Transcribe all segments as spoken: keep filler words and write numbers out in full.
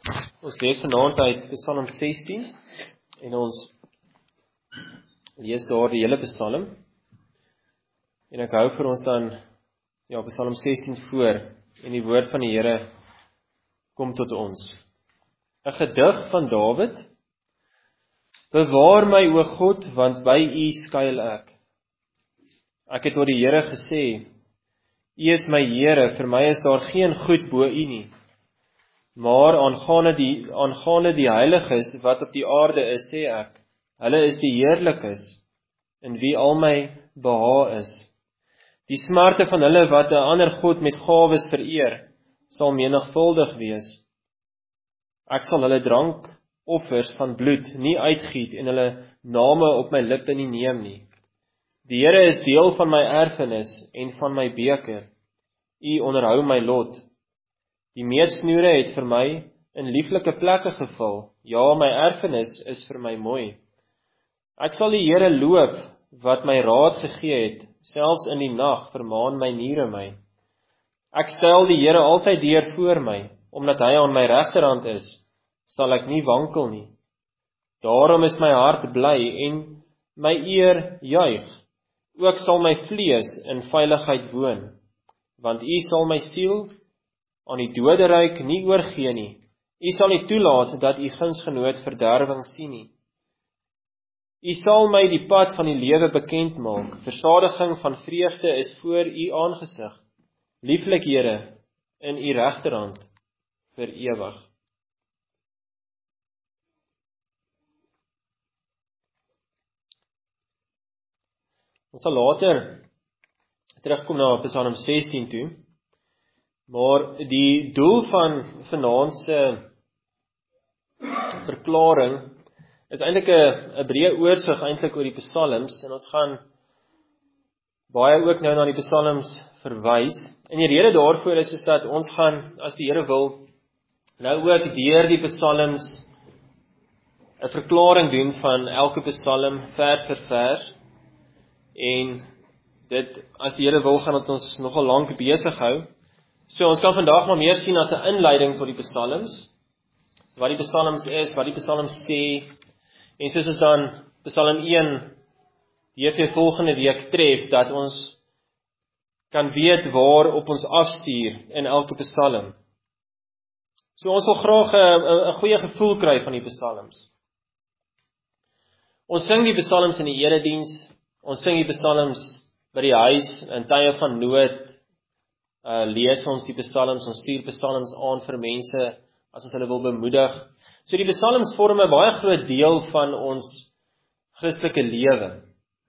Ons lees vanaand uit Psalm sestien en ons lees daar die hele Psalm. En ek hou vir ons dan ja, Psalm sestien voor en die woord van die Here kom tot ons. 'n Gedig van Dawid. Bewaar my, o God, want by U skuil ek. Ek het tot die Here gesê, U is my Here, vir my is daar geen goed bo U nie. Maar aangaande die, aangaande die heiliges wat op die aarde is, sê ek, hulle is die heerlikes, in wie al my behaag is. Die smarte van hulle wat 'n ander God met gawes vereer, sal menigvuldig wees. Ek sal hulle drankoffers van bloed nie uitgiet en hulle name op my lippe nie neem nie. Die Here is deel van my erfenis en van my beker. U onderhou my lot. Die meetsnoere het vir my in lieflike plekke geval. Ja, my erfenis is vir my mooi. Ek sal die Here loof wat my raad gegee het, selfs in die nag vermaan my niere my. Ek stel die Here altyd deur voor my, omdat hy aan my regterhand is, sal ek nie wankel nie. Daarom is my hart bly en my eer juig. Ook sal my vlees in veiligheid woon, want U sal my siel aan die doderyk nie oorgee nie. U sal nie toelaat dat U gunsgenoot verderwing sien nie. U sal my die pad van die lewe bekend maak. Versadiging van vreugde is voor U aangesig. Lieflik, Here, in U regterhand vir ewig. Ons sal later terugkom na Psalm sestien toe, maar die doel van vanaand se verklaring is eintlik 'n breë oorsig eintlik oor die psalms, en ons gaan baie ook nou na die psalms verwys. En die rede daarvoor is, is dat ons gaan, as die Here wil, nou ook deur die psalms 'n verklaring doen van elke psalm vers vir vers. En dit, as die Here wil, gaan dit ons nogal lank besig hou. So ons kan vandag maar meer sien as 'n inleiding tot die psalms, wat die psalms is, wat die psalms sê, en soos ons dan Psalm een D V volgende week tref, dat ons kan weet waar op ons afstuur in elke psalm. So ons wil graag 'n 'n goeie gevoel kry van die psalms. Ons sing die psalms in die erediens, ons sing die psalms by die huis, in tye van nood, uh, lees ons die psalms, ons stuur psalms aan vir mense, as ons hulle wil bemoedig. So die psalms vorm 'n baie groot deel van ons Christelike lewe.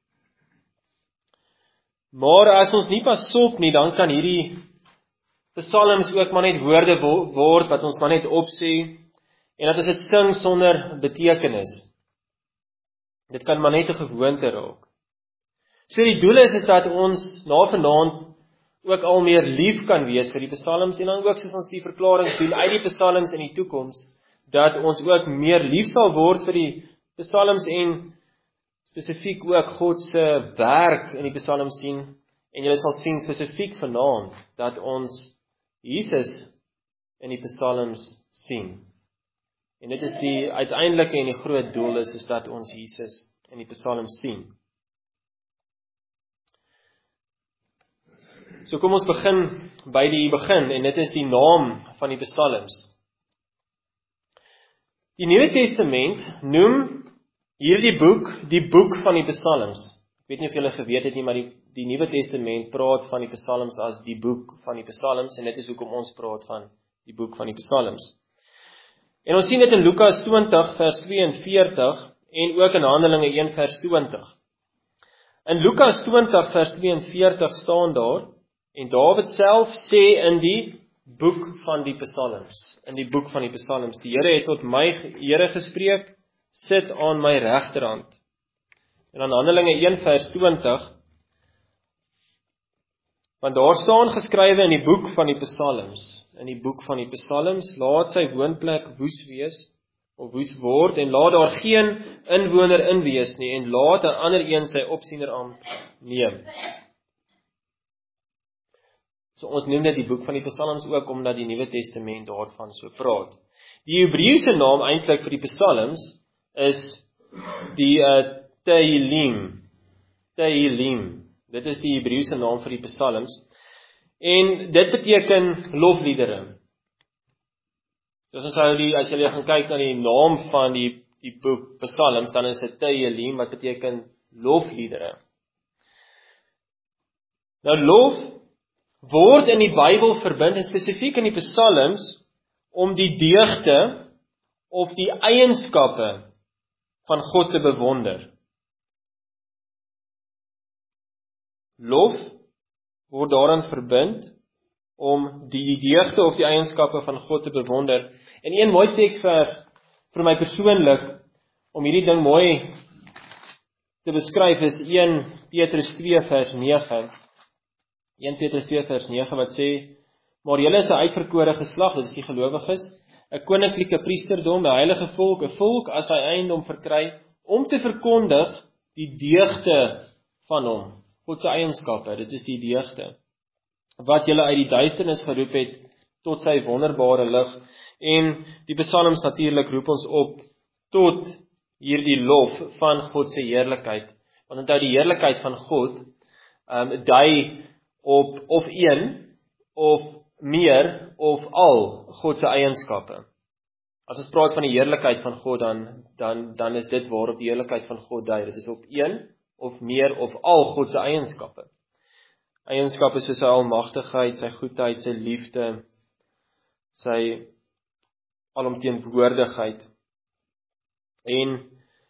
Maar as ons nie pas op nie, dan kan hierdie psalms ook maar net woorde word, wat ons maar net opsê, en dat ons dit sing sonder betekenis. Dit kan maar net 'n gewoonte raak. So die doel is, is dat ons na vanaand ook al meer lief kan wees vir die psalms, en dan ook soos ons die verklarings doen uit die psalms in die toekoms, dat ons ook meer lief sal word vir die psalms en spesifiek ook God se werk in die psalms sien, en julle sal sien spesifiek vanaand, dat ons Jesus in die psalms sien. En dit is die uiteindelike en die groot doel is, is dat ons Jesus in die psalms sien. So kom ons begin by die begin, en dit is die naam van die psalms. Die Nuwe Testament noem hierdie boek die boek van die psalms. Ek weet nie of julle geweet het nie, maar die, die Nuwe Testament praat van die psalms as die boek van die psalms, en dit is hoekom ons praat van die boek van die psalms. En ons sien dit in Lukas twintig vers tweeënveertig en ook in Handelinge een vers twintig. In Lukas twintig vers tweeënveertig staan daar, en Dawid self sê in die boek van die psalms, in die boek van die psalms, die Here het tot my, Here, gespreek, sit aan my regterhand. En dan Handelinge een vers twintig, want daar staan geskrywe in die boek van die psalms, in die boek van die psalms, laat sy woonplek woes wees, of woes word, en laat daar geen inwoner in wees nie, en laat 'n ander een sy opsienerambt neem. So ons noem dit die boek van die Psalms ook, omdat die Nuwe Testament daarvan so praat. Die Hebreëse naam eintlik vir die Psalms is die uh, Tehillim. Tehillim. Dit is die Hebreëse naam vir die Psalms. En dit beteken lofliedere. So as ons nou die, as jy gaan kyk na die naam van die, die boek Psalms, dan is dit Tehillim, wat beteken lofliedere. Nou lof word in die Bybel verbind, en spesifiek in die Psalms, om die deugde of die eienskappe van God te bewonder. Lof word daarin verbind om die deugde of die eienskappe van God te bewonder. En een mooi teksvers vir my persoonlik, om hierdie ding mooi te beskryf, is Eerste Petrus twee vers nege. Eerste Petrus twee vers nege wat sê, maar julle is 'n uitverkore geslag, dit is die gelowiges, 'n koninklike priesterdom, 'n heilige volk, 'n volk as hy eiendom verkry, om te verkondig die deugde van hom. God se eienskappe, dit is die deugde, wat julle uit die duisternis geroep het, tot sy wonderbare lig. En die Psalms natuurlik roep ons op, tot hierdie lof van God se heerlikheid. Want onthou, die heerlikheid van God, um, dui op of een, of meer, of al God se eienskappe. As ons praat van die heerlikheid van God, dan, dan, dan is dit waarop die heerlikheid van God dui. Dit is op een, of meer, of al God se eienskappe. Eienskappe soos sy almagtigheid, sy goedheid, sy liefde, sy alomteenwoordigheid. En,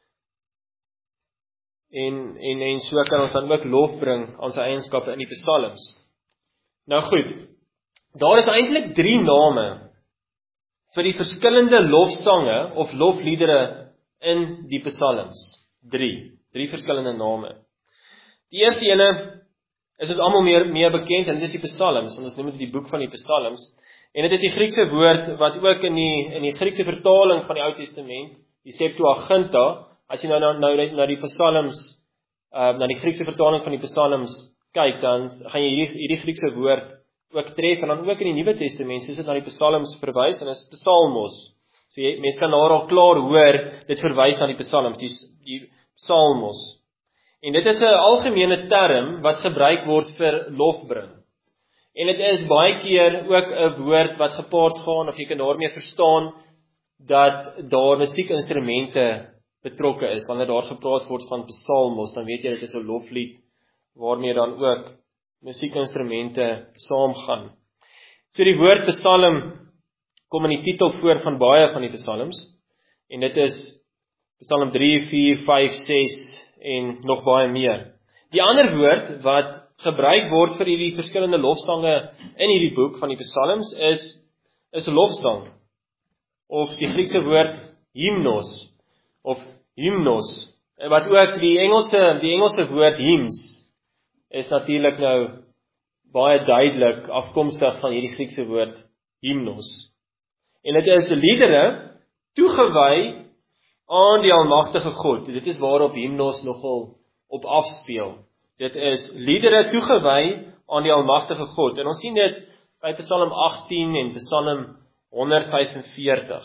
en, en, en so kan ons dan ook lof bring aan sy eienskappe in die Psalms. Nou goed, daar is eintlik drie name vir die verskillende lofsange of lofliedere in die Psalms. Drie, drie verskillende name. Die eerste ene is ons almal meer, meer bekend, en dit is die Psalms, want ons noem dit die boek van die Psalms. En dit is die Griekse woord wat ook in die, in die Griekse vertaling van die Ou Testament, die Septuaginta, as jy nou na, nou, na die Psalms, uh, na die Griekse vertaling van die Psalms kyk, dan gaan jy hierdie, hierdie Griekse woord ook tref, en dan ook in die Nuwe Testament, soos dit na die Psalms verwys, en dit is Psalmos. So jy, mens kan daar al klaar hoor, dit verwys na die Psalms, die, die Psalmos. En dit is 'n algemene term wat gebruik word vir lofbring. En dit is baie keer ook 'n woord wat gepaard gaan, of jy kan daarmee verstaan, dat daar musiekinstrumente betrokke is. Wanneer daar gepraat word van psalmos, dan weet jy dit is 'n loflied, waarmee dan ook musiekinstrumente saamgaan. So die woord psalm kom in die titel voor van baie van die psalms, en dit is Psalm drie, vier, vyf, ses, en nog baie meer. Die ander woord wat gebruik word vir hierdie verskillende lofsange in hierdie boek van die Psalms is is lofsang, of die Griekse woord hymnos of hymnos, wat ook die Engelse die Engelse woord hymns is natuurlik nou baie duidelik afkomstig van hierdie Griekse woord hymnos. En dit is liedere toegewy aan die almagtige God. Dit is waarop hymnos nogal op afspeel. Dit is liedere toegewy aan die almagtige God. En ons sien dit by Psalm agttien en Psalm honderd vyfenveertig.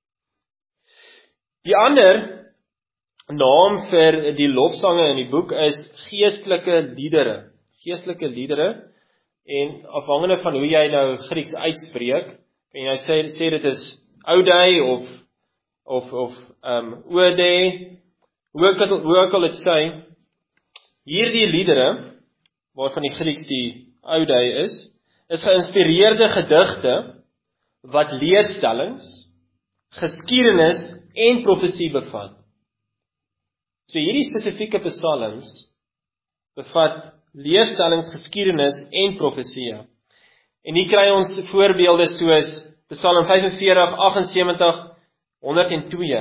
Die ander naam vir die lofsange in die boek is geestelike liedere. Geestelike liedere, en afhangende van hoe jy nou Grieks uitspreek, kan jy nou sê, sê dit is Oudei of of of um, Ode, hoe ek, hoe ek al het sê, hierdie liedere, waarvan die Grieks die Oudei is, is geïnspireerde gedigte, wat leerstellings, geskiedenis en profesie bevat. So hierdie spesifieke psalms bevat leerstellings, geskiedenis en profesie. En hier kry ons voorbeelde soos Psalm vyfenveertig, agsensewentig, honderd en twee.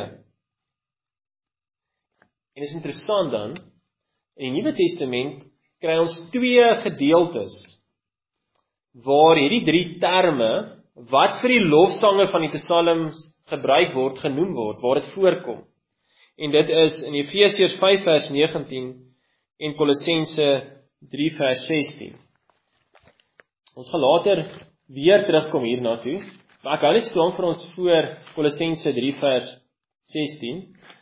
En is interessant dan, in die Nuwe Testament kry ons twee gedeeltes waar hierdie drie terme wat vir die lofsange van die psalms gebruik word, genoem word, waar dit voorkom. En dit is in Efesiërs vyf vers negentien en Kolossense drie vers sestien. Ons gaan later weer terugkom hierna toe, maar ek hou net so lank vir ons voor Kolossense drie vers sestien.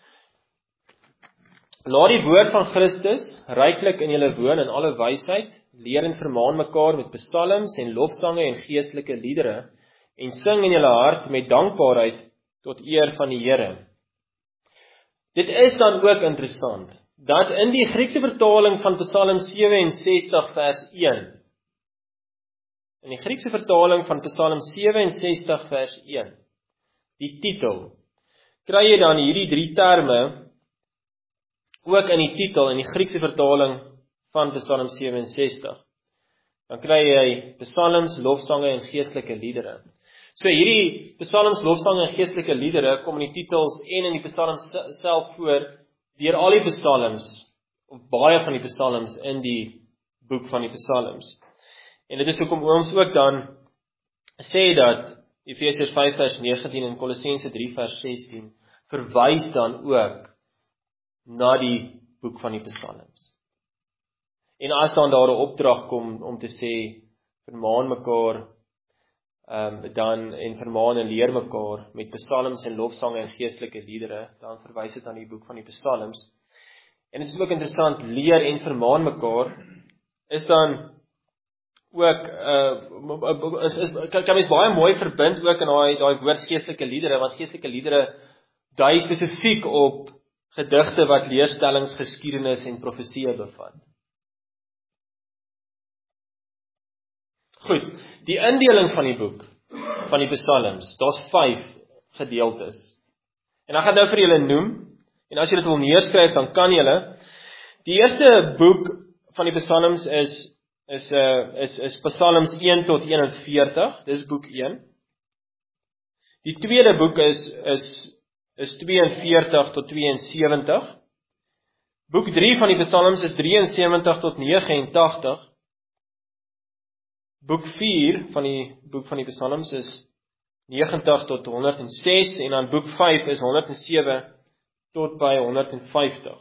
Laat die woord van Christus ryklik in julle woon in alle wysheid, leer en vermaan mekaar met psalms en lofsange en geestelike liedere, en sing in julle hart met dankbaarheid tot eer van die Here. Dit is dan ook interessant, dat in die Griekse vertaling van Psalm sewe-en-sestig vers een, in die Griekse vertaling van Psalm sewe-en-sestig vers een, die titel, kry jy dan hierdie drie terme, ook in die titel, in die Griekse vertaling van Psalm sewe-en-sestig. Dan kry jy psalms, lofsange en geestelike liedere. So hierdie psalms, lofsange en geestelike liedere kom in die titels en in die psalms self voor, deur al die psalms, of baie van die psalms in die boek van die psalms. En dit is hoekom ons ook dan sê dat Efesiërs vyf vers negentien en Kolossense drie vers sestien verwys dan ook na die boek van die psalms. En as dan daar 'n opdrag kom om te sê, vermaan mekaar, um, dan en vermaan en leer mekaar met psalms en lofsange en geestelike liedere, dan verwys dit aan die boek van die psalms. En dit is ook interessant, leer en vermaan mekaar, is dan ook, uh, is, is, kan, kan mens baie mooi verbind ook in daai daai woord geestelike liedere, want geestelike liedere dui spesifiek op gedigte wat leerstellings, geskiedenis en profeseë bevat. Goed, die indeling van die boek, van die psalms, daar's vyf gedeeltes. En ek gaan nou vir julle noem, en as julle dit wil neerskryf, dan kan julle. Die eerste boek van die psalms is is uh, is is psalms een tot eenenveertig, dis boek een. Die tweede boek is is is tweeënveertig tot tweeënsewentig. Boek drie van die psalms is drieënsewentig tot negenentagtig. Boek vier van die boek van die psalms is negentig tot honderd en ses en dan boek vyf is honderd en sewe tot by honderd en vyftig.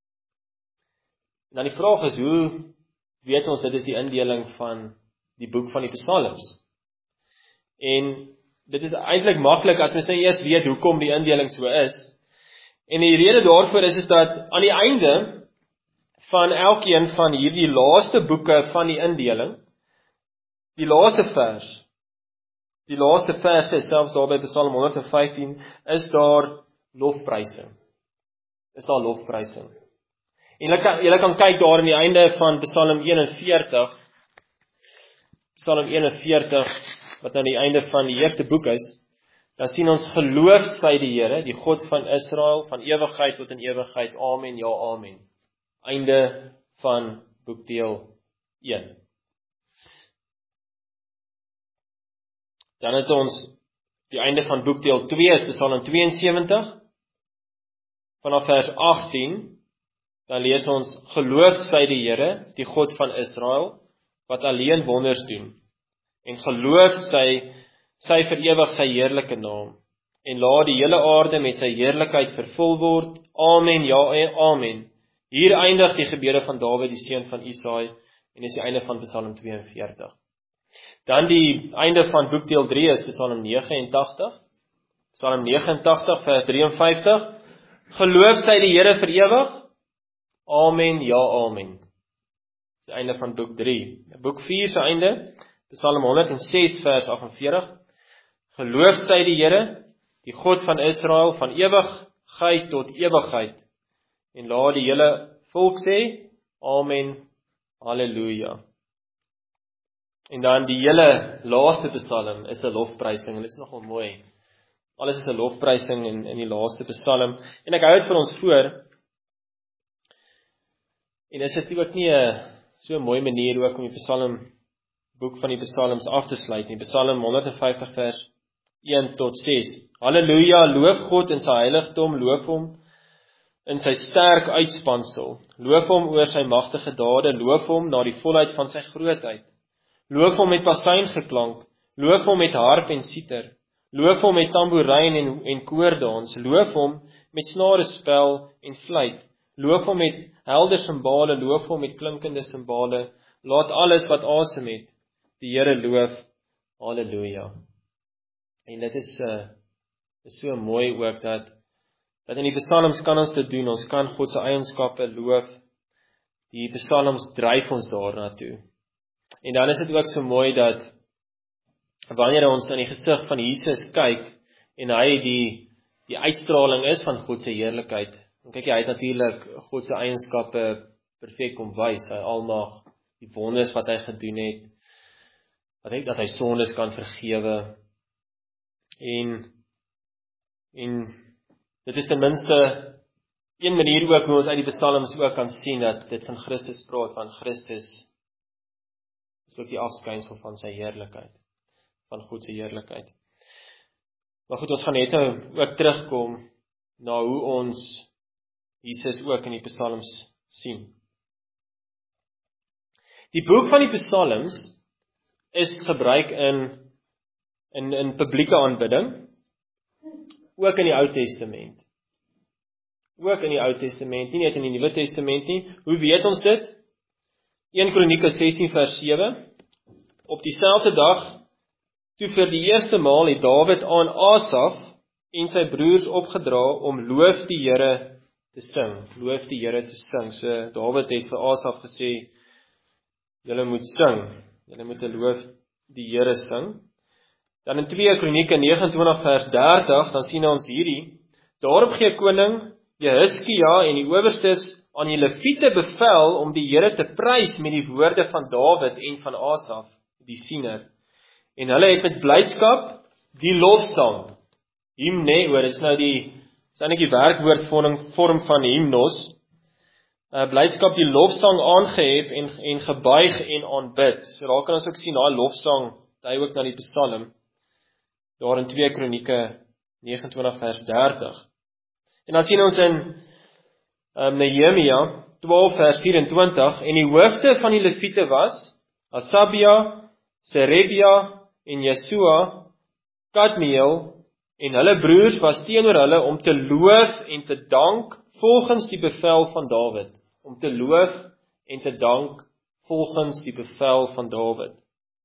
En dan die vraag is, hoe weet ons dit is die indeling van die boek van die psalms? En dit is eintlik maklik as mens eers weet hoekom die indeling so is. En die rede daarvoor is is dat aan die einde van elkeen van hierdie laaste boeke van die indeling, die laaste vers, die laaste vers is selfs daar by Psalm honderd en vyftien, is daar lofprysing. Is daar lofprysing. En julle kan, julle kan kyk daar aan die einde van Psalm eenenveertig, Psalm eenenveertig, wat aan die einde van die eerste boek is, dan sien ons geloof sy die Here, die God van Israel, van ewigheid tot in ewigheid, amen, ja, amen. Einde van boekdeel een. Dan het ons die einde van boekdeel twee, is Psalm tweeënsewentig, vanaf vers agttien, dan lees ons, geloof sy die Here, die God van Israel, wat alleen wonders doen, en geloof sy, sy vir ewig sy heerlike naam, en laat die hele aarde met sy heerlikheid vervul word, amen, ja, amen. Hier eindig die gebede van Dawid, die seun van Isaai, en is die einde van Psalm tweeënveertig. Dan die einde van boekdeel drie is Psalm negenentagtig, Psalm negenentagtig vers vyf drie, geloof sy die Here vir ewig, amen, ja, amen. Dis die einde van boek drie. Boek vier se einde, Psalm honderd en ses vers agt en veertig, geloof sy die Here, die God van Israel, van ewigheid tot ewigheid, en laat die hele volk sê, amen, halleluja. En dan die hele laaste psalm is 'n lofprysing, en dit is nogal mooi. Alles is 'n lofprysing in, in die laaste psalm, en ek hou dit vir ons voor, en is dit ook nie 'n so 'n mooi manier ook om die psalm, boek van die psalms af te sluit nie, Psalm honderd en vyftig vers een tot ses, halleluja, loof God in sy heiligdom, loof hom in sy sterk uitspansel, loof hom oor sy magtige dade, loof hom na die volheid van sy grootheid, loof hom met pasuingeklank, loof hom met harp en siter, loof hom met tamboerijn en, en koordans, loof hom met snarespel en fluit, loof hom met helder simbale, loof hom met klinkende simbale, laat alles wat asem het, die Here loof, halleluja. En dit is, uh, is so mooi ook, dat, dat in die psalms kan ons dit doen, ons kan God se eienskappe loof, die psalms dryf ons daarna toe. En dan is dit ook so mooi dat, wanneer ons in die gesig van Jesus kyk, en hy die, die uitstraling is van God se heerlikheid, en kyk jy, hy het natuurlik God se eienskappe perfek kom wys, hy almag, die wonders wat hy gedoen het, dat hy, dat hy sondes kan vergewe, en, en dit is ten minste een manier ook, hoe ons uit die psalms ook kan sien, dat dit van Christus praat, van Christus, is ook die afskynsel van sy heerlikheid, van God se heerlikheid. Maar goed, ons gaan net nou ook terugkom, na hoe ons Jesus ook in die psalms sien. Die boek van die psalms is gebruik in, in, in publieke aanbidding, ook in die Ou Testament. Ook in die Ou Testament, nie net in die Nuwe Testament nie. Hoe weet ons dit? Eerste Kronieke sestien vers sewe. Op dieselfde dag, toe vir die eerste maal het Dawid aan Asaf en sy broers opgedra om loof die Here te sing. Loof die Here te sing. So Dawid het vir Asaf gesê, julle moet sing. Julle moet 'n loof die Here sing. Dan in tweede Kronieke nege en twintig vers dertig, dan sien ons hierdie, daarop gee koning Jehizkia en die owerstes aan die Lewiete bevel om die Here te prys met die woorde van Dawid en van Asaf, die siener. En hulle het met blydskap die lofsang, hymne, oor, dit is nou die, dit is eintlik die werkwoordvorm vorm van hymnos, uh, blydskap die lofsang aangehef en, en gebuig en aanbid. So daar kan ons ook sien, daai lofsang, dui ook na die psalm, daar in tweede Kronieke nege en twintig vers dertig. En dan sien ons in um, Nehemia twaalf vers vyf en twintig, en die hoofde van die Lewiete was Hasabia, Serebia en Jesua, Kadmiel, en hulle broers was teenoor hulle om te loof en te dank volgens die bevel van Dawid. Om te loof en te dank volgens die bevel van Dawid.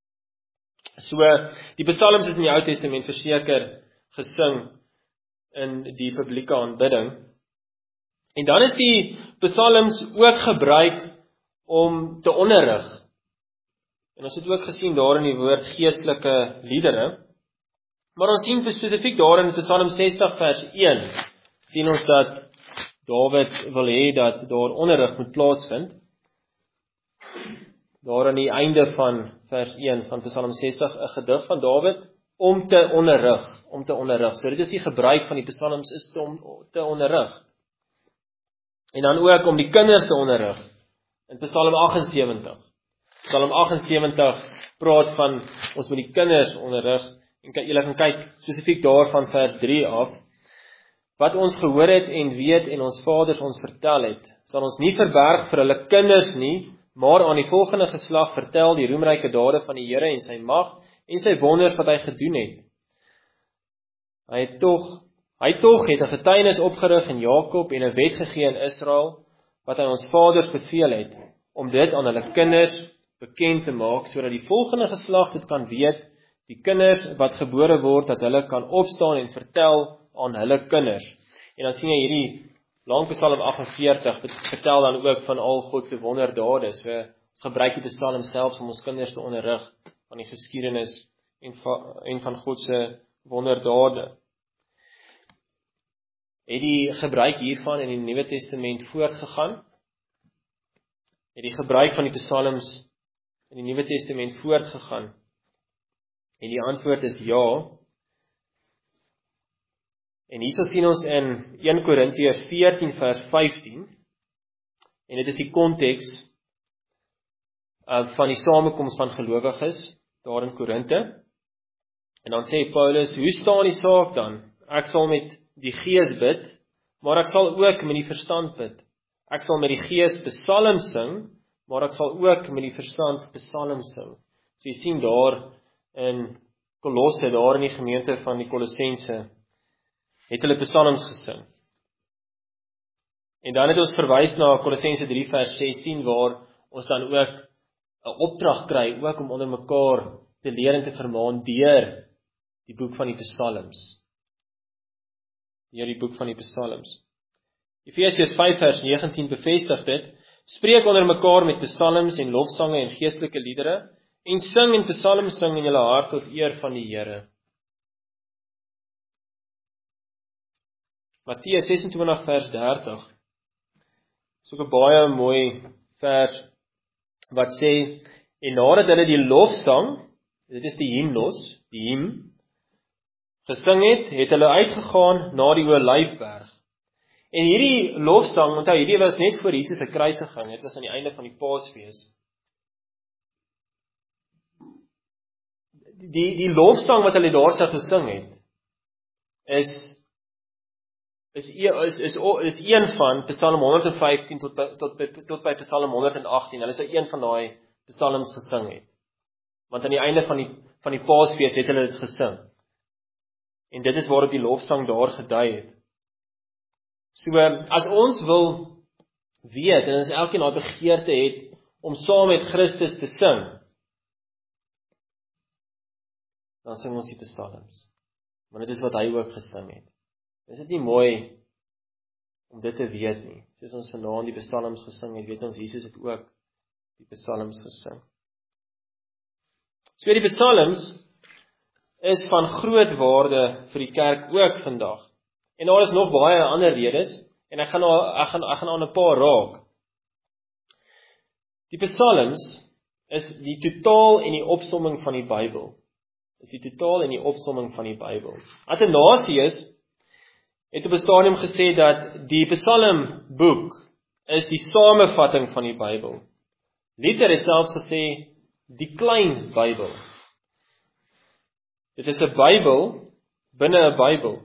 So, die psalms is in die Ou Testament verseker gesing in die publieke aanbidding. En dan is die psalms ook gebruik om te onderrig. En ons het ook gesien daar in die woord geestelike liedere. Maar ons sien spesifiek daar in Psalm sestig vers een, sien ons dat Dawid wil hê dat daar onderrig moet plaasvind. Daar aan die einde van vers een van Psalm sestig, 'n gedig van Dawid, om te onderrig, om te onderrig. So dit is die gebruik van die psalms is om te onderrig. En dan ook om die kinders te onderrig, in Psalm agt en sewentig. Psalm agt en sewentig praat van, ons moet die kinders onderrig, en julle kan kyk spesifiek daarvan vers drie af, wat ons gehoor het en weet en ons vaders ons vertel het, sal ons nie verberg vir hulle kinders nie, maar aan die volgende geslag vertel die roemryke dade van die Here en sy mag en sy wonders wat hy gedoen het. Hy het tog, hy tog het 'n getuienis opgerig in Jakob en 'n wet gegee in Israel, wat hy ons vaders beveel het, om dit aan hulle kinders bekend te maak, sodat die volgende geslag dit kan weet, die kinders wat gebore word, dat hulle kan opstaan en vertel aan hulle kinders. En dan sien jy hierdie lang Psalm agt en veertig, dit vertel dan ook van al God se wonderdade. So ons gebruik die Psalm selfs om ons kinders te onderrig van die geskiedenis en van, en van God se wonderdade. Het die gebruik hiervan in die Nuwe Testament voortgegaan? Het die gebruik van die Psalms in die Nuwe Testament voortgegaan? En die antwoord is ja. En hierso sien ons in eerste Korintiërs veertien vers vyftien, en dit is die konteks uh, van die samekoms van gelowiges daar in Korinte. En dan sê Paulus, hoe staan die saak dan? Ek sal met die gees bid, maar ek sal ook met die verstand bid. Ek sal met die gees psalms sing, maar ek sal ook met die verstand psalms sing. So jy sien daar in Kolosse, daar in die gemeente van die Kolossense, het hulle psalms gesing. En dan het ons verwys na Kolossense drie vers sestien, waar ons dan ook 'n opdrag kry, ook om onder mekaar te leer en te vermaan deur die boek van die Psalms. Deur die boek van die Psalms. Efesiërs vyf vers negentien bevestig dit, spreek onder mekaar met psalms en lofsange en geestelike liedere, en sing en psalms sing in julle hart tot eer van die Here. Matteus ses en twintig vers dertig, is ook 'n baie mooi vers, wat sê, en nadat hulle die lofsang, dit is die hymnos, die hymn, gesing het, het hulle uitgegaan na die Olyfberg. En hierdie lofsang, onthou, hierdie was net voor Jesus se kruisiging, dit was aan die einde van die Paasfees. Die, die lofsang wat hulle daar sou gesing het, is is, is, is, is een van Psalm honderd vyftien tot, tot, tot, tot by Psalm honderd agttien, hulle sou een van daai psalms gesing het. Want aan die einde van die, van die Paasfees het hulle dit gesing. En dit is waarop die lofsang daar gedui het. So, as ons wil weet, en as elkeen daai begeerte het, om saam met Christus te sing, dan sing ons die psalms. Want dit is wat hy ook gesing het. Is dit nie mooi om dit te weet nie? Soos ons vanaand die psalms gesing het, weet ons, Jesus het ook die psalms gesing. So die psalms is van groot waarde vir die kerk ook vandag. En daar is nog baie ander redes, en ek gaan ek gaan ek gaan aan 'n paar raak. Die psalms is die totaal en die opsomming van die Bybel. Is die totaal en die opsomming van die Bybel. Athanasius het op 'n stadium gesê dat die psalmboek is die samevatting van die Bybel. Luther het selfs gesê die klein Bybel. Dit is 'n Bybel binne 'n Bybel.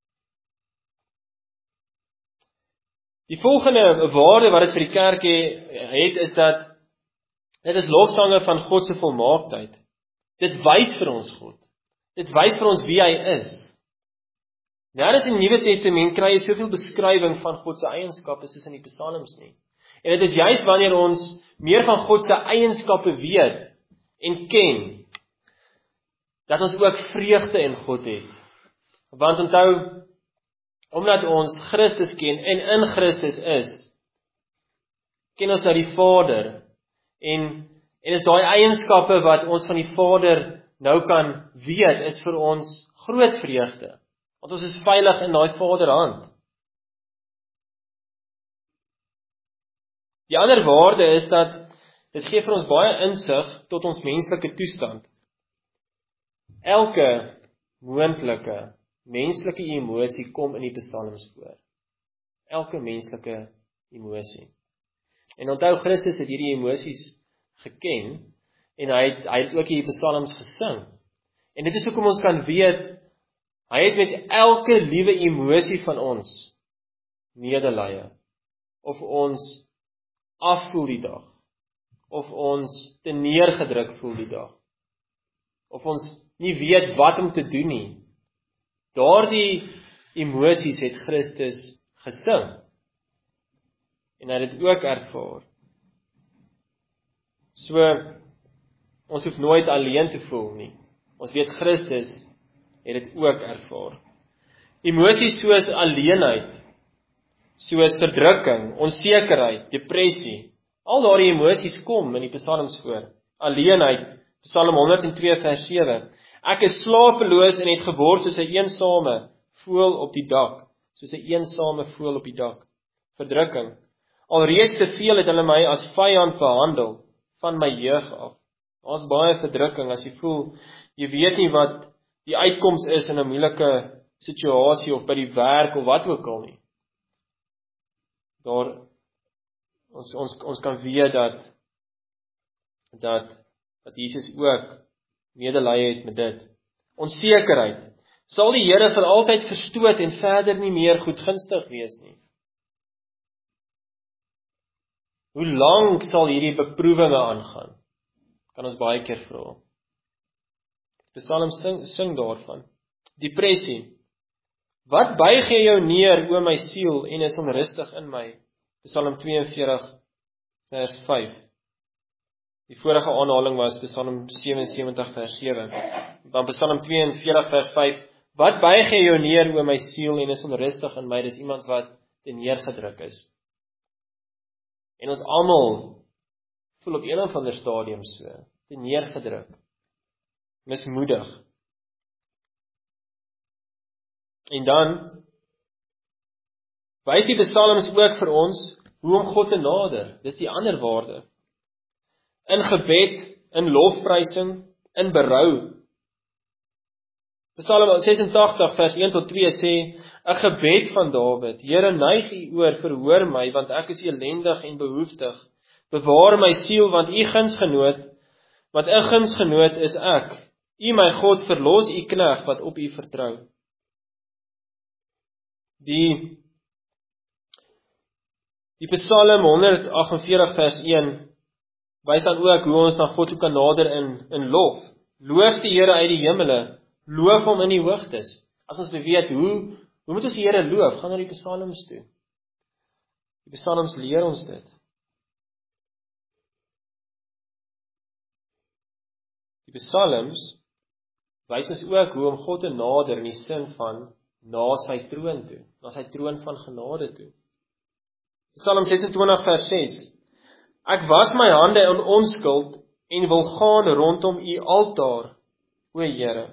Die volgende waarde wat dit vir die kerk het, is dat dit is lofsange van God se volmaaktheid. Dit wys vir ons God. Dit wys vir ons wie hy is. Nêrens in die Nuwe Testament kry jy soveel beskrywing van God se eienskappe soos in die psalms nie. En dit is juis wanneer ons meer van God se eienskappe weet en ken, dat ons ook vreugde in God het. Want onthou, omdat ons Christus ken en in Christus is, ken ons nou die Vader, en, en is daai eienskappe wat ons van die Vader nou kan weet, is vir ons groot vreugde, want ons is veilig in daai Vaderhand. Die ander waarde is dat, dit gee vir ons baie insig tot ons menslike toestand. Elke moontlike menslike emosie kom in die psalms voor. Elke menslike emosie. En onthou, Christus het hierdie emosies geken, en hy het, hy het ook hierdie psalms gesing. En dit is hoekom ons kan weet, hy het met elke liewe emosie van ons medelee, of ons afvoel die dag, of ons te neergedruk voel die dag, of ons nie weet wat om te doen nie. Daardie emosies het Christus gesing, en hy het dit ook ervaar. So, ons hoef nooit alleen te voel nie. Ons weet Christus het dit ook ervaar. Emosies soos alleenheid, soos verdrukking, onsekerheid, depressie, al daardie emosies kom in die psalms voor. Alleenheid, Psalm honderd twee vers sewe. Ek is slapeloos en het geword soos 'n eensame voël op die dak, soos 'n eensame voël op die dak. Verdrukking. Alreeds te veel het hulle my as vyand behandel van my jeug af. Daar's baie verdrukking as jy voel, jy weet nie wat die uitkoms is in 'n moeilike situasie of by die werk of wat ook al nie. Daar ons ons ons kan weet dat dat dat Jesus ook medelee het met dit. Onsekerheid. Sal die Here vir altyd verstoot en verder nie meer goedgunstig wees nie? Hoe lank sal hierdie beproewinge aangaan? Kan ons baie keer vra. Die Psalm sing, sing daarvan. Depressie. Wat buig jy jou neer, o my siel, en is onrustig in my? Psalm twee en veertig vers vyf. Die vorige aanhaling was Psalm sewensewentig vers sewe. Dan Psalm twee en veertig vers vyf. Wat buig jy jou neer, o my siel, en is onrustig in my? Dis iemand wat te neergedruk is. En ons almal voel op een of ander stadium so, te neergedruk, mismoedig. En dan wys die psalms ook vir ons hoe om God te nader. Dis die ander waarde. In gebed, in lofprysing, in berou. Psalm sesentagtig vers een tot twee sê, 'n gebed van Dawid, Here, neig u oor, verhoor my, want ek is elendig en behoeftig. Bewaar my siel, want u gunsgenoot, want 'n gunsgenoot is ek. U my God, verlos u knegt wat op u vertrou. Die Die Psalm honderd agt en veertig vers een wys dan ook hoe ons na God toe kan nader in in lof. Loof die Here uit die hemele, loof hom in die hoogtes. As ons weet hoe hoe moet ons die Here loof, gaan na die Psalms toe. Die Psalms leer ons dit. Die Psalms wys ons ook hoe om God te nader in die sin van na sy troon toe, na sy troon van genade toe. Psalm sesentwintig vers ses. Ek was my hande in onskuld en wil gaan rondom u altaar, o Here.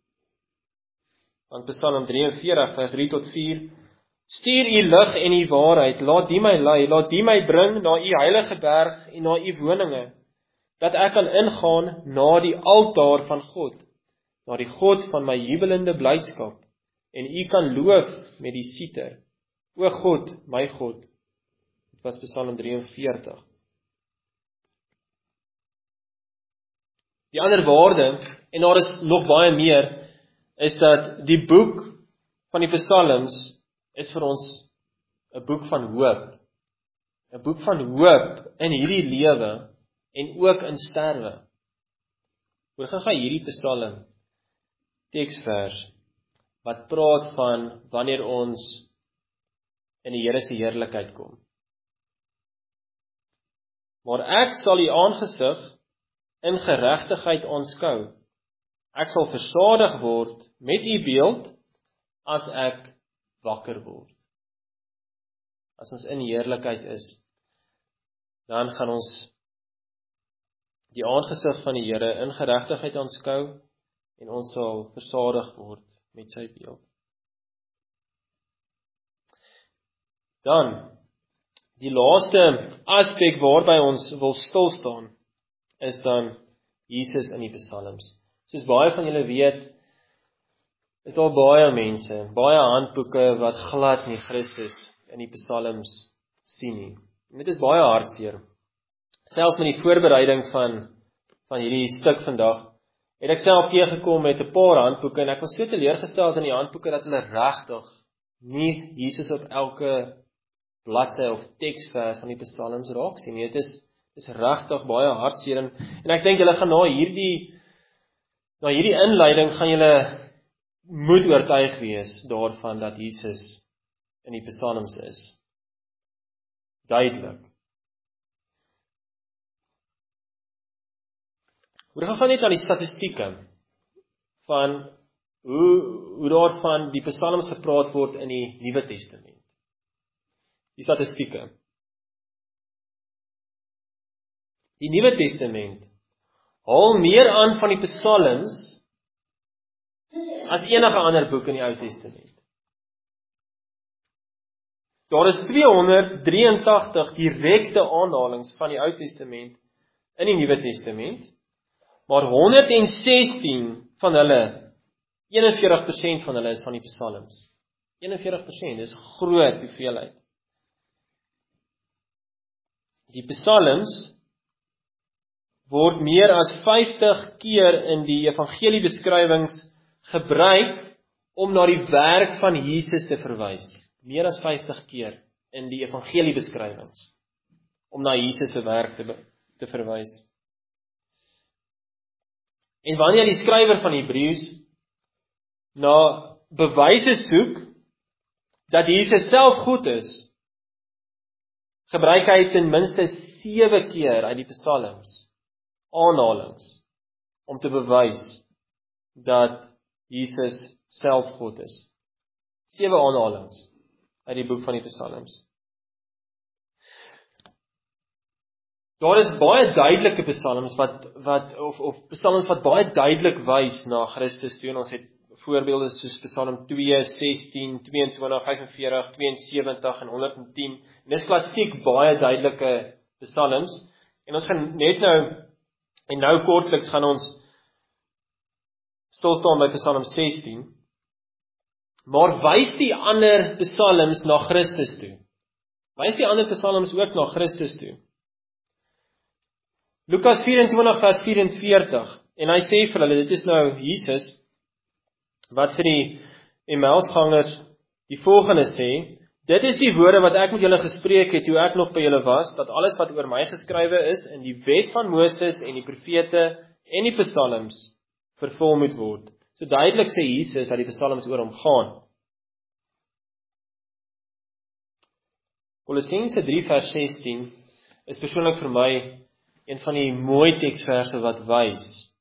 Dan Psalm drie en veertig vers drie tot vier. Stuur u lig en u waarheid, laat die my lei, laat die my bring na u heilige berg en na u woninge, dat ek kan ingaan na die altaar van God, na die God van my jubelende blydskap, en u kan loof met die siter. O God, my God. Dit was Psalm drie en veertig. Die ander waarde, en daar is nog baie meer, is dat die boek van die Psalms is vir ons 'n boek van hoop. 'n Boek van hoop in hierdie lewe en ook in sterwe. Hoor gou hierdie Psalm teksvers wat praat van wanneer ons in die Here se heerlikheid kom. Maar ek sal u aangesig in geregtigheid aanskou. Ek sal versadig word met u beeld as ek wakker word. As ons in heerlikheid is, dan gaan ons die aangesig van die Here in geregtigheid aanskou en ons sal versadig word met sy beeld. Dan, die laaste aspek waarby ons wil stil staan, is dan Jesus in die Psalms. Soos baie van julle weet, is daar baie mense, baie handboeke wat glad nie Christus in die Psalms sien nie. En dit is baie hartseer. Selfs met die voorbereiding van, van hierdie stuk vandag, het ek self teëgekom met 'n paar handboeke, en ek was so teleurgesteld in die handboeke, dat hulle regtig nie Jesus op elke bladsy of teksvers van die Psalms raak sien nie. Dit is, is regtig baie hartseer, en, en ek dink julle gaan na hierdie na hierdie inleiding gaan julle moet oortuig wees daarvan dat Jesus in die Psalms is. Duidelik. Ons gaan net na die statistieke van hoe, hoe daar van die Psalms gepraat word in die Nuwe Testament. Die statistieke. Die Nuwe Testament haal meer aan van die Psalms as enige ander boek in die Ou Testament. Daar is tweehonderddrieëntagtig direkte aanhalings van die Ou Testament in die Nuwe Testament, maar honderdsestien van hulle, eenenveertig persent van hulle is van die Psalms. eenenveertig persent, dis groot hoeveelheid. Die Psalms word meer as vyftig keer in die evangeliebeskrywings gebruik om na die werk van Jesus te verwys. Meer as vyftig keer in die evangeliebeskrywings om na Jesus se werk te, te verwys. En wanneer die skrywer van Hebreërs na bewyse soek dat Jesus self goed is, gebruik hy ten minste sewe keer uit die Psalms aanhalings om te bewys dat Jesus self God is. Sewe aanhalings uit die boek van die Psalms. Daar is baie duidelike psalms wat wat of of psalms wat baie duidelik wys na Christus toe. En ons het voorbeelde soos Psalm twee, sestien, tweeëntwintig, vyfenveertig, tweeënsewentig en honderdtien. En dis klassiek baie duidelike psalms. En ons gaan net nou en nou kortliks gaan ons stil staan by Psalm sestien. Maar wys die ander psalms na Christus toe? Wys die ander psalms ook na Christus toe? Lukas vyf-en-twintig vers vyf-en-veertig, en hy sê vir hulle, dit is nou Jesus, wat vir die Emmausgangers die volgende sê, dit is die woorde wat ek met julle gespreek het, toe ek nog by julle was, dat alles wat oor my geskrywe is, in die wet van Moses en die profete en die psalms, vervul moet word. So duidelik sê Jesus, dat die psalms oor hom gaan. Kolossense drie vers sestien, is persoonlik vir my, een van die mooi teksverse wat wys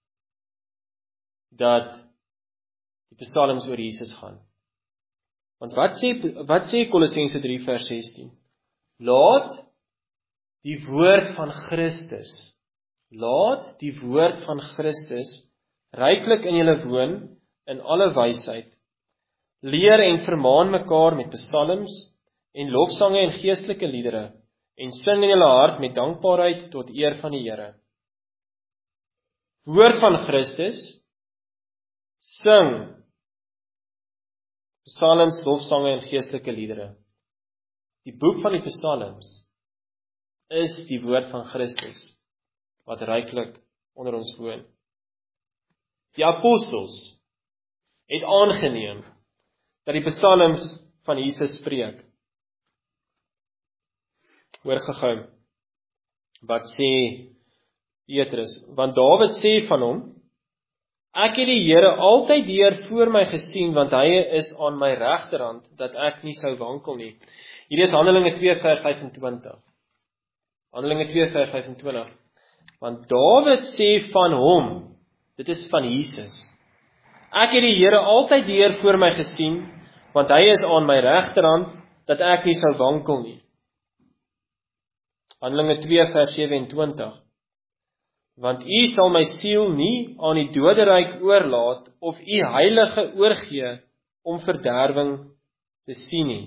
dat die psalms oor Jesus gaan. Want wat sê wat sê Kolossense drie vers sestien? Laat die woord van Christus, laat die woord van Christus ryklik in julle woon in alle wysheid. Leer en vermaan mekaar met psalms en lofsange en geestelike liedere. En sing in julle hart met dankbaarheid tot eer van die Here. Woord van Christus, sing, psalms, lofsange en geestelike liedere. Die boek van die psalms is die woord van Christus, wat ryklik onder ons woon. Die apostels het aangeneem, dat die psalms van Jesus spreek. Hoor gehou, wat sê Petrus, want Dawid sê van hom, ek het die Here altyd deur voor my gesien, want hy is aan my regterhand, dat ek nie sou wankel nie. Hier is Handelinge twee vers vyf-en-twintig. Handelinge twee vers vyf-en-twintig. Want Dawid sê van hom, dit is van Jesus, ek het die Here altyd deur voor my gesien, want hy is aan my regterhand, dat ek nie sou wankel nie. Handelinge twee vers sewe-en-twintig. Want u sal my siel nie aan die doderyk oorlaat, of u heilige oorgee, om verderwing te sien nie.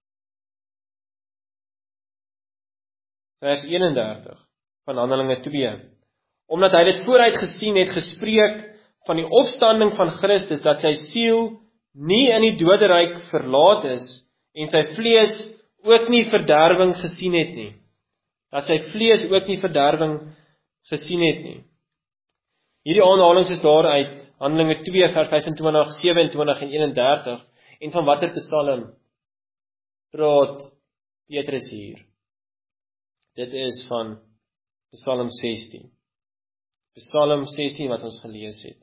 Vers eenendertig van Handelinge twee. Omdat hy dit vooruit gesien het, gespreek van die opstanding van Christus, dat sy siel nie in die doderyk verlaat is, en sy vlees ook nie verderwing gesien het nie. Dat sy vlees ook nie verderwing gesien het nie. Hierdie aanhalings is daar uit Handelinge twee vers vyf-en-twintig, sewe-en-twintig en eenendertig. En van watter psalm praat Petrus hier? Dit is van Psalm sestien. Psalm sestien wat ons gelees het.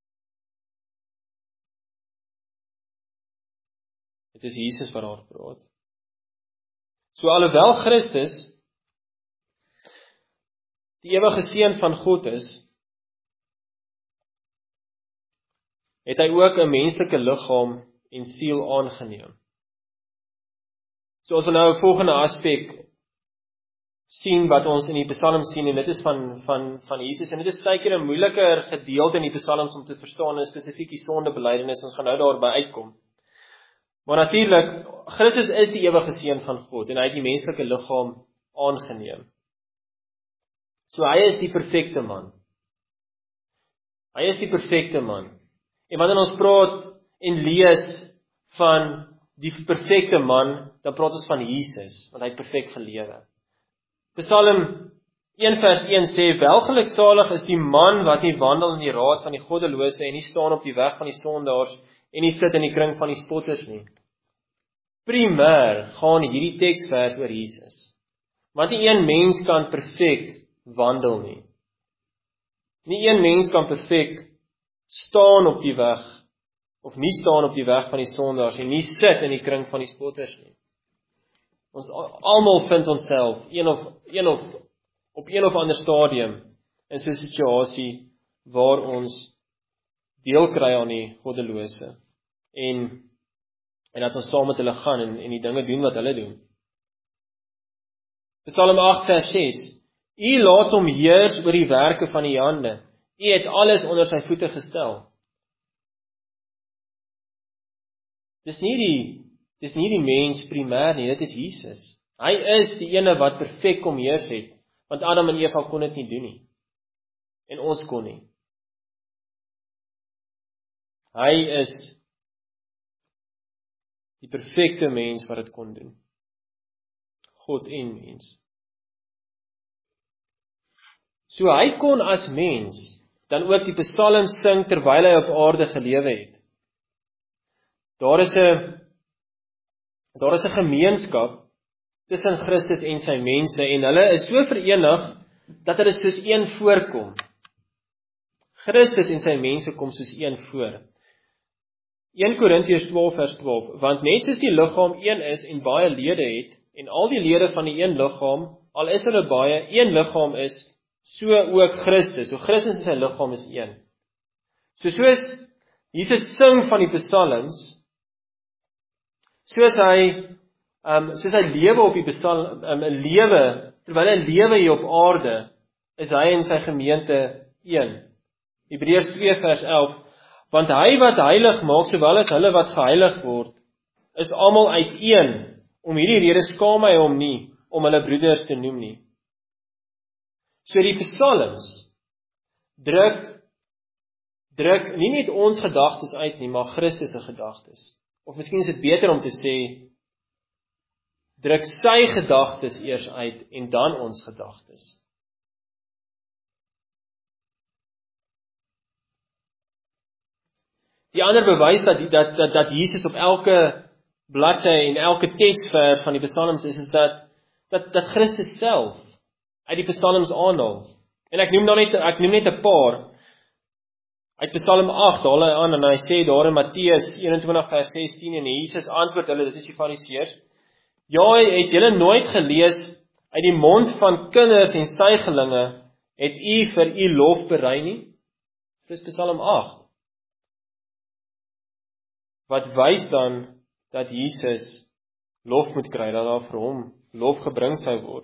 Dit is Jesus wat daar praat. So alhoewel Christus die ewige seun van God is, het hy ook 'n menslike liggaam en siel aangeneem. So as ons nou 'n volgende aspek sien wat ons in die Psalm sien, en dit is van van van Jesus, en dit is baie keer 'n moeiliker gedeelte in die Psalms om te verstaan, en spesifiek die sondebelydenis, ons gaan nou daarby uitkom. Maar natuurlik, Christus is die ewige seun van God, en hy het die menslike liggaam aangeneem. So hy is die perfekte man. Hy is die perfekte man. En wanneer ons praat en lees van die perfekte man, dan praat ons van Jesus, want hy het perfek gelewe. Psalm een vers een sê, welgeluksalig is die man wat nie wandel in die raad van die goddelose en nie staan op die weg van die sondaars en nie sit in die kring van die spotters nie. Primêr gaan hierdie teksvers oor Jesus. Want nie een mens kan perfek wandel nie. Nie een mens kan perfek staan op die weg, of nie staan op die weg van die sondaars, en nie sit in die kring van die spotters nie. Ons almal vind onsself, een of, een of, op een of ander stadium, in so 'n situasie waar ons deel kry aan die goddelose en en dat ons saam met hulle gaan en, en die dinge doen wat hulle doen. Psalm agt vers ses: U laat hom heers oor die werke van die hande. U het alles onder sy voete gestel. Dis nie die dis nie die mens primêr nie, dit is Jesus. Hy is die ene wat perfek kom heers het, want Adam en Eva kon dit nie doen nie. En ons kon nie. Hy is die perfekte mens wat dit kon doen. God en mens. So hy kon as mens dan ook die psalms sing terwyl hy op aarde gelewe het. Daar is 'n daar is 'n gemeenskap tussen Christus en sy mense en hulle is so verenig dat hulle soos een voorkom. Christus en sy mense kom soos een voor. Eerste Korintiërs twaalf vers twaalf, want net soos die liggaam een is en baie lede het, en al die lede van die een liggaam, al is hulle baie, een liggaam is, so ook Christus. So Christus en sy liggaam is een. So soos Jesus sing van die psalms, soos hy, um, soos hy lewe op die psalm, um, lewe, terwyl hy lewe hier op aarde, is hy en sy gemeente een. Hebreërs twee vers elf, want hy wat heilig maak, sowel as hulle wat geheilig word, is almal uiteen. Om hierdie rede skaam hy hom nie, om hulle broeders te noem nie. So die psalms druk, druk nie net ons gedagtes uit nie, maar Christus se gedagtes. Of miskien is dit beter om te sê, druk sy gedagtes eers uit, en dan ons gedagtes. Die ander bewys dat, dat, dat, dat Jesus op elke bladsy en elke teksvers van die psalms is, is dat, dat, dat Christus self uit die psalms aanhaal. En ek noem dan net, ek noem net 'n paar. Uit Psalm agt haal hy aan en hy sê daar in Matteus eenentwintig vers sestien en Jesus antwoord hulle, dit is die Fariseërs: Ja, het julle nooit gelees uit die mond van kinders en suigelinge het u vir u lof berei nie? Dis Psalm agt. Wat wys dan dat Jesus lof moet kry, dat daar vir hom lof gebring sou word.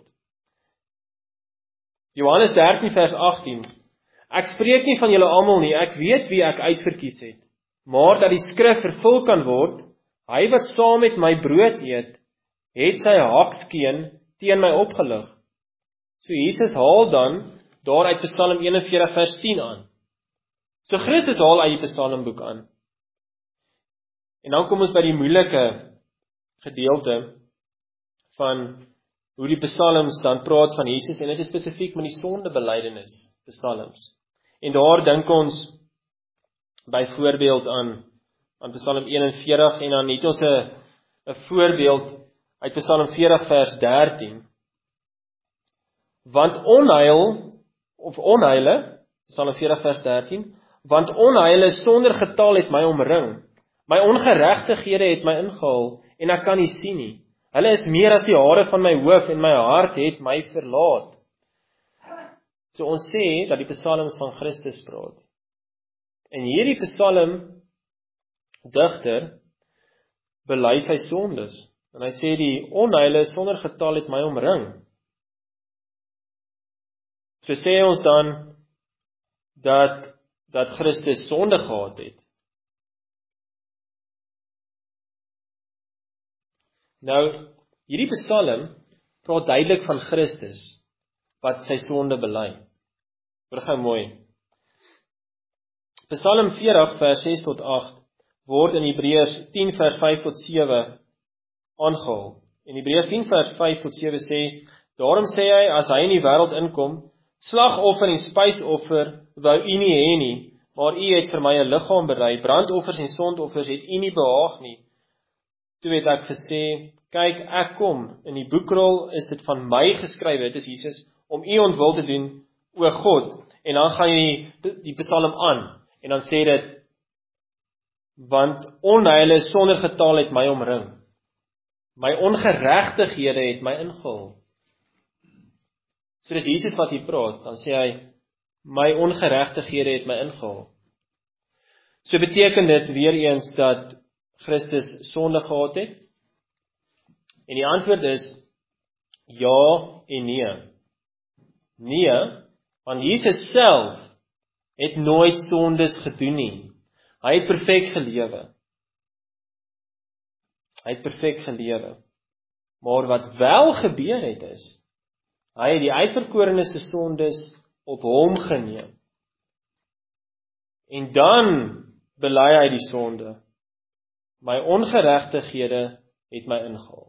Johannes dertien vers agttien. Ek spreek nie van julle almal nie, ek weet wie ek uitverkies het, maar dat die skrif vervul kan word, hy wat saam met my brood eet, het sy hakskeen teen my opgelig. So Jesus haal dan daar uit Psalm eenenveertig vers tien aan. So Christus haal uit die Psalmboek aan. En dan kom ons by die moeilike gedeelte van hoe die psalms dan praat van Jesus, en dit is spesifiek met die sondebelydenis psalms. En daar dink ons byvoorbeeld aan aan Psalm eenenveertig, en dan het ons 'n 'n voorbeeld uit Psalm veertig vers dertien. Want onheil of onheile, Psalm veertig vers dertien, want onheile sonder getal het my omring. My ongeregtighede het my ingehaal, en ek kan nie sien nie. Hulle is meer as die hare van my hoof, en my hart het my verlaat. So ons sê dat die psalms van Christus praat. En hierdie psalm digter bely sy sondes. En hy sê die onheile sonder getal het my omring. So sê ons dan dat dat Christus sonde gehad het. Nou, hierdie psalm praat duidelik van Christus wat sy sonde bely. Hoor gou mooi. Psalm veertig vers ses tot agt word in Hebreërs tien vers vyf tot sewe aangehaal. En Hebreërs tien vers vyf tot sewe sê, daarom sê hy, as hy in die wêreld inkom, slagoffer en spysoffer wou u nie hê nie, maar u het vir my 'n liggaam berei, brandoffers en sondoffers het u nie behaag nie. Toe het ek gesê, kyk, ek kom, in die boekrol is dit van my geskrywe, dit is Jesus, om u ontwil te doen, o God. En dan gaan jy die, die psalm aan, en dan sê dit, want onheile sonder getal het my omring. My ongeregtighede het my ingehaal. So dis Jesus wat hier praat, dan sê hy, my ongeregtighede het my ingehaal. So beteken dit weer eens dat Christus sonde gehad het? En die antwoord is ja en nee. Nee, want Jesus self het nooit sondes gedoen nie. Hy het perfek gelewe. Hy het perfek gelewe. Maar wat wel gebeur het is, hy het die uitverkorenes se sondes op hom geneem. En dan bely hy die sonde. My ongeregtighede het my ingehaal.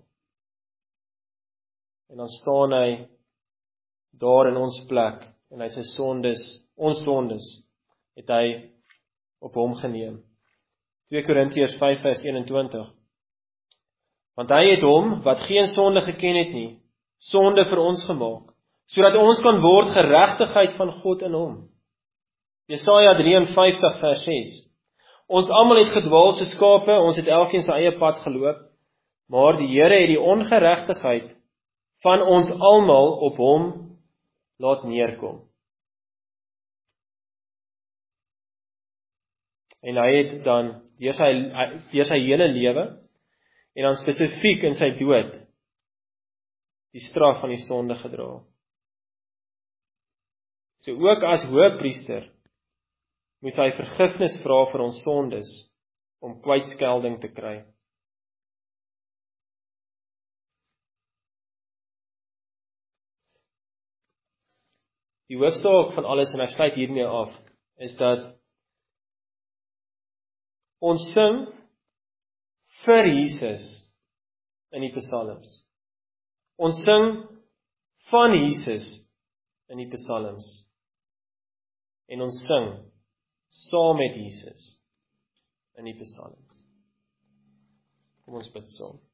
En dan staan hy daar in ons plek, en hy sy sondes, ons sondes, het hy op hom geneem. twee Korintiërs vyf vers eenentwintig. Want hy het hom, wat geen sonde geken het nie, sonde vir ons gemaak, sodat ons kan word geregtigheid van God in hom. Jesaja drieënvyftig vers ses. Ons almal het gedwaal soos skape, ons het elkeen sy eie pad geloop, maar die Here het die ongeregtigheid van ons almal op hom laat neerkom. En hy het dan deur sy, deur sy hele lewe, en dan spesifiek in sy dood, die straf van die sonde gedra. So ook as hoëpriester, moes hy vergifnis vra vir ons sondes, om kwytskelding te kry. Die hoofsaak van alles, en ek sluit hiermee af, is dat ons sing vir Jesus in die psalms. Ons sing van Jesus in die psalms. En ons sing saam met Jesus in die psalms. Kom ons bid saam.